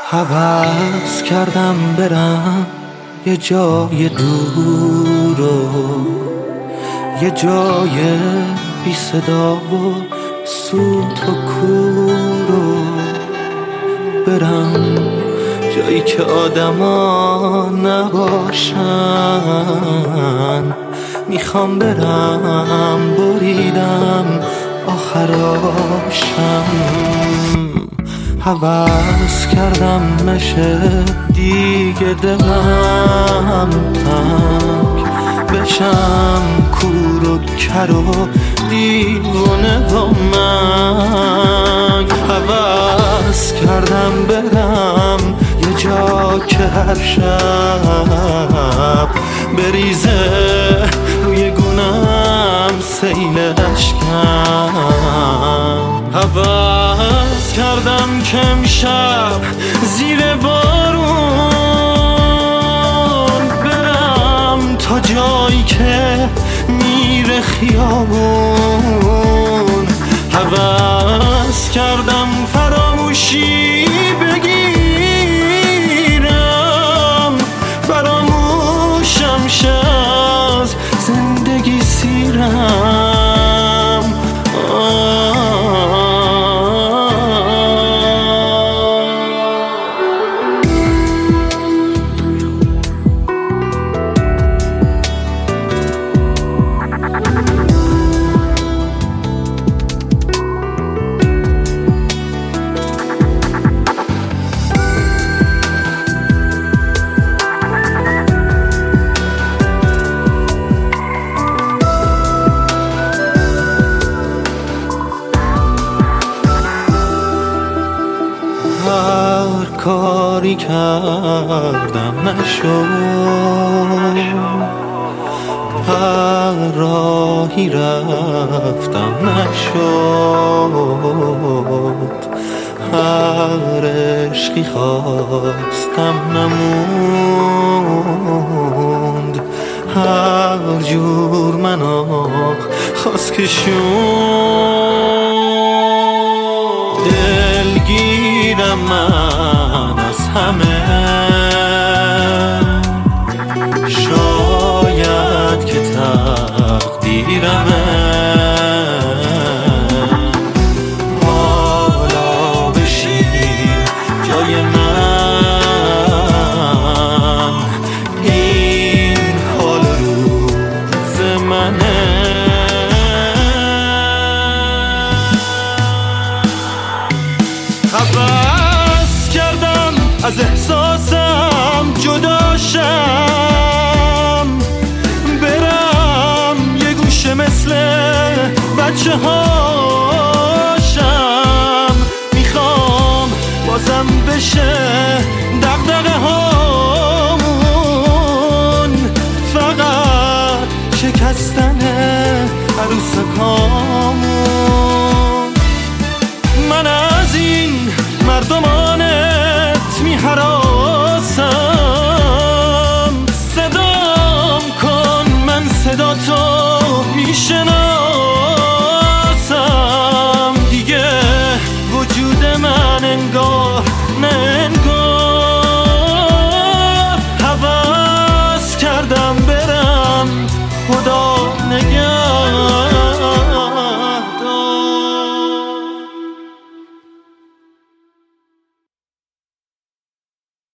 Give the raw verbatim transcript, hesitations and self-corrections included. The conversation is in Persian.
هوس کردم برم یه جای دور و یه جای بی صدا و سوت و کور و برم جایی که آدما نباشن. میخوام برم بریدم آخراشم. هوس کردم نشه دیگه دلم تنگ بشم کور و کر و دیوونه و منگ. هوس کردم برم یه جا که هر شب بریزه روی گونم سیل اشکم. هوس کردم که امشب زیر بارون برم تا جایی که میره خیابون. هوس کردم فراموشی بگیرم فراموشم شه از زندگی سیرم. هر کاری کردم نشد، هر راهی رفتم نشد، هر عشقی خواستم نموند، هر جور منو خواست کشوند. دلگیرم من از همه، شاید که تقدیرمه حالا بشی جای من، این حال روز منه. هوس کردم از احساسم جدا شم، برم یه گوشه مثل بچه هاشم. میخوام بازم بشه دغدغه هامون، فقط شکستن عروسکامون.